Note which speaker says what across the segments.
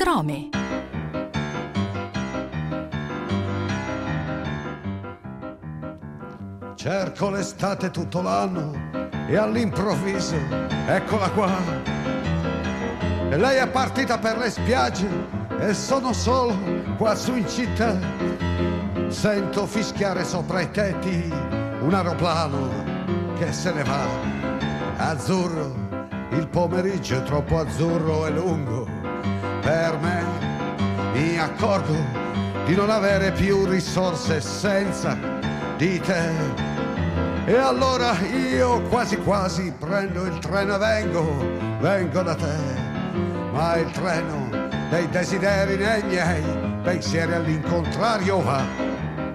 Speaker 1: Nostromi.
Speaker 2: Cerco l'estate tutto l'anno e all'improvviso eccola qua. E lei è partita per le spiagge e sono solo qua su in città. Sento fischiare sopra i tetti un aeroplano che se ne va. Azzurro, il pomeriggio è troppo azzurro e lungo per me. Mi accorgo di non avere più risorse senza di te. E allora io quasi quasi prendo il treno e vengo da te. Ma il treno dei desideri nei miei pensieri all'incontrario va.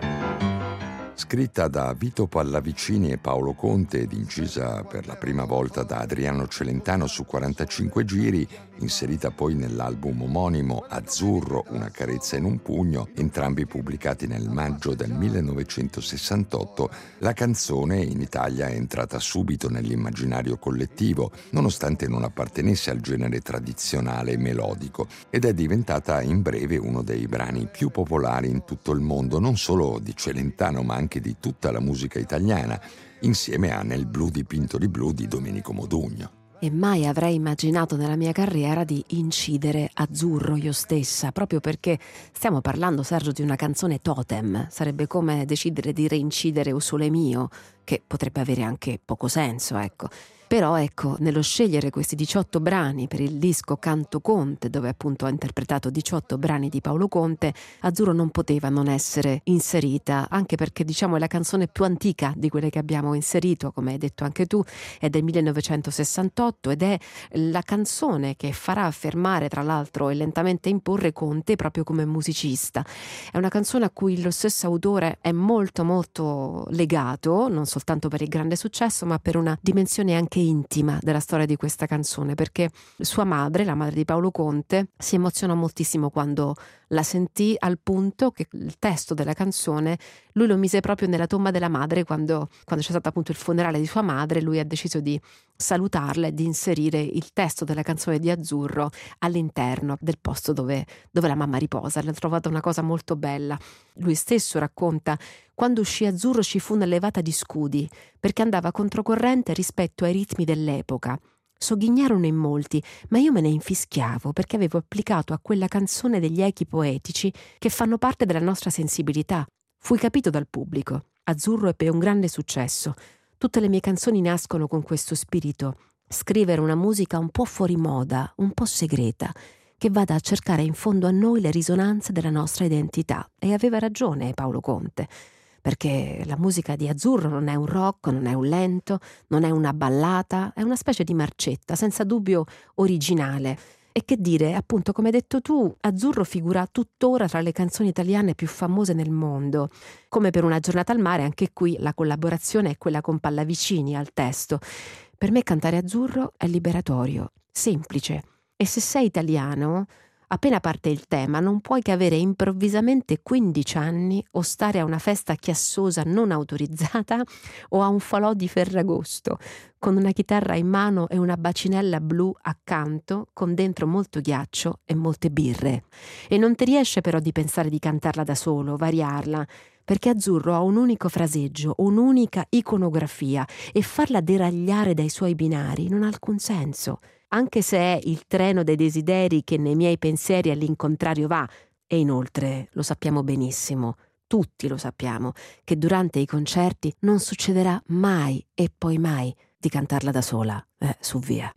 Speaker 3: Scritta da Vito Pallavicini e Paolo Conte ed incisa per la prima volta da Adriano Celentano su 45 giri, inserita poi nell'album omonimo Azzurro, una carezza in un pugno, entrambi pubblicati nel maggio del 1968, la canzone in Italia è entrata subito nell'immaginario collettivo, nonostante non appartenesse al genere tradizionale melodico, ed è diventata in breve uno dei brani più popolari in tutto il mondo, non solo di Celentano ma anche di tutta la musica italiana, insieme a Nel blu dipinto di blu di Domenico Modugno.
Speaker 4: E mai avrei immaginato nella mia carriera di incidere Azzurro io stessa, proprio perché stiamo parlando, Sergio, di una canzone totem. Sarebbe come decidere di reincidere O Sole Mio, che potrebbe avere anche poco senso, ecco. Però ecco, nello scegliere questi 18 brani per il disco Canto Conte, dove appunto ho interpretato 18 brani di Paolo Conte, Azzurro non poteva non essere inserita, anche perché diciamo è la canzone più antica di quelle che abbiamo inserito, come hai detto anche tu, è del 1968 ed è la canzone che farà affermare tra l'altro e lentamente imporre Conte proprio come musicista. È una canzone a cui lo stesso autore è molto molto legato, non soltanto per il grande successo, ma per una dimensione anche intima della storia di questa canzone, perché sua madre, la madre di Paolo Conte, si emozionò moltissimo quando la sentì, al punto che il testo della canzone lui lo mise proprio nella tomba della madre. Quando c'è stato appunto il funerale di sua madre, lui ha deciso di salutarla e di inserire il testo della canzone di Azzurro all'interno del posto dove la mamma riposa. L'ho trovata una cosa molto bella. Lui stesso racconta: quando uscì Azzurro ci fu una levata di scudi, perché andava controcorrente rispetto ai ritmi dell'epoca. Sogghignarono in molti, ma io me ne infischiavo perché avevo applicato a quella canzone degli echi poetici che fanno parte della nostra sensibilità. Fui capito dal pubblico. Azzurro ebbe un grande successo. Tutte le mie canzoni nascono con questo spirito: scrivere una musica un po' fuori moda, un po' segreta, che vada a cercare in fondo a noi le risonanze della nostra identità. E aveva ragione Paolo Conte, perché la musica di Azzurro non è un rock, non è un lento, non è una ballata, è una specie di marcetta, senza dubbio originale. E che dire, appunto, come hai detto tu, Azzurro figura tuttora tra le canzoni italiane più famose nel mondo. Come per Una giornata al mare, anche qui la collaborazione è quella con Pallavicini al testo. Per me cantare Azzurro è liberatorio, semplice. E se sei italiano, appena parte il tema, non puoi che avere improvvisamente 15 anni o stare a una festa chiassosa non autorizzata o a un falò di Ferragosto, con una chitarra in mano e una bacinella blu accanto, con dentro molto ghiaccio e molte birre. E non ti riesce però di pensare di cantarla da solo, variarla, perché Azzurro ha un unico fraseggio, un'unica iconografia, e farla deragliare dai suoi binari non ha alcun senso. Anche se è il treno dei desideri che nei miei pensieri all'incontrario va, e inoltre lo sappiamo benissimo, tutti lo sappiamo, che durante i concerti non succederà mai e poi mai di cantarla da sola, su via.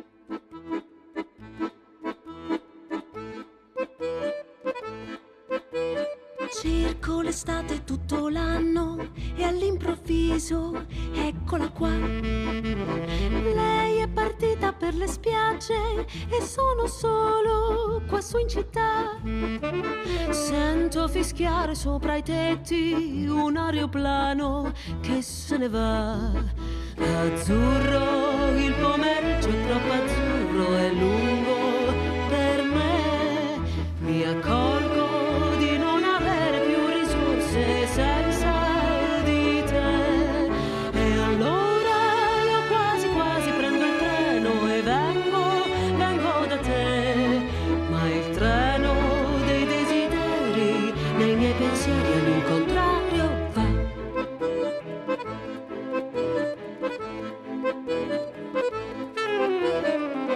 Speaker 5: Cerco l'estate tutto l'anno e all'improvviso eccola qua. Lei è partita per le spiagge e sono solo qua su in città. Sento fischiare sopra i tetti un aeroplano che se ne va. Azzurro, il pomeriggio è troppo azzurro e lungo per me. Mi accorgo di non avere più risorse senza di te. E allora io quasi quasi prendo il treno e vengo da te. Ma il treno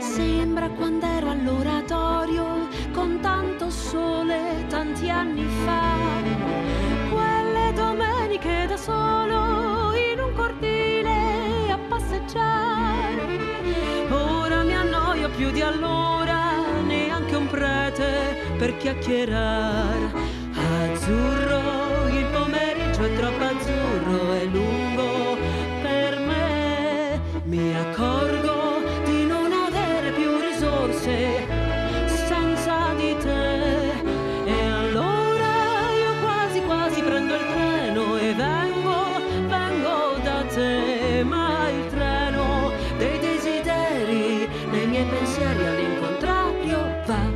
Speaker 5: Sembra quando ero all'oratorio con tanto sole tanti anni fa, quelle domeniche da solo in un cortile a passeggiare. Ora mi annoio più di allora, neanche un prete per chiacchierare. Azzurro, il pomeriggio è troppo azzurro e lungo per me. Mi accorgo di non avere più risorse senza di te. E allora io quasi quasi prendo il treno e vengo da te. Ma il treno dei desideri nei miei pensieri all'incontrario va.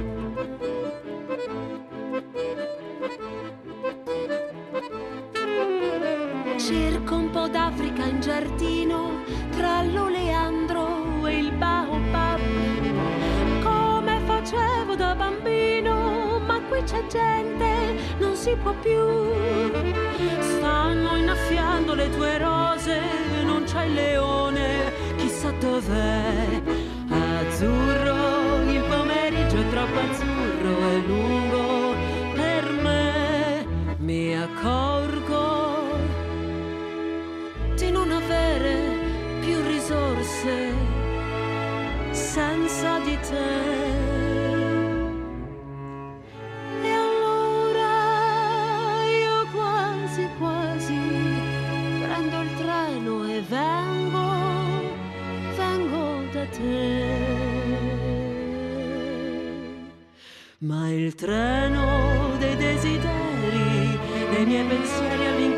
Speaker 5: Cerco un po' d'Africa in giardino tra l'oleandro e il baobab, come facevo da bambino, ma qui c'è gente, non si può più. Stanno innaffiando le tue rose, non c'è il leone, chissà dov'è. Azzurro, il pomeriggio è troppo azzurro e lungo per me. Mi accorgo di non avere più risorse senza di te. E allora io quasi quasi prendo il treno e vengo da te. Ma il treno dei desideri, dei miei pensieri all'incontrario